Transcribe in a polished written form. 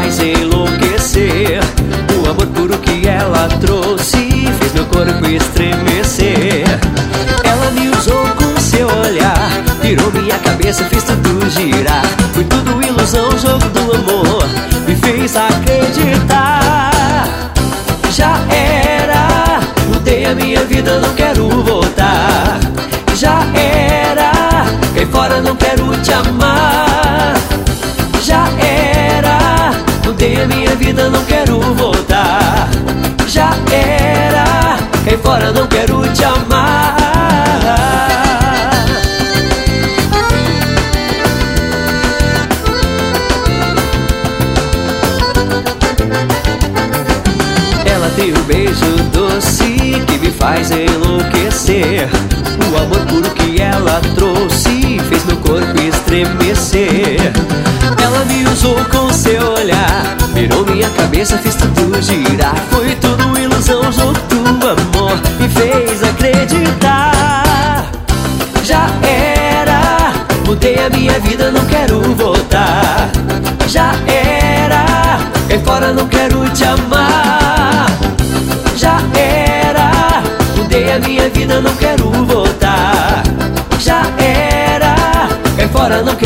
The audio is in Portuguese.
faz enlouquecer. O amor puro que ela trouxe fez meu corpo estremecer. Ela me usou com seu olhar, virou minha cabeça, fez tudo girar. Foi tudo ilusão, jogo do amor, me fez acreditar. Já era, mudei a minha vida, não quero voltar. Já era, cai fora, não quero te amar. Já era, mudei a minha vida, não quero voltar. Já era, cai fora, não quero te amar. Ela tem um beijo doce que me faz enlouquecer. O amor puro que ela trouxe fez meu corpo estremecer. Ela me usou com seu olhar, virou minha cabeça, fez tudo girar. Foi tudo ilusão, jogo do amor, me fez acreditar. Já era, mudei a minha vida, não quero voltar. Já era, cai fora, não quero te amar. Já era, mudei a minha vida, não quero voltar. Já era, cai fora, não quero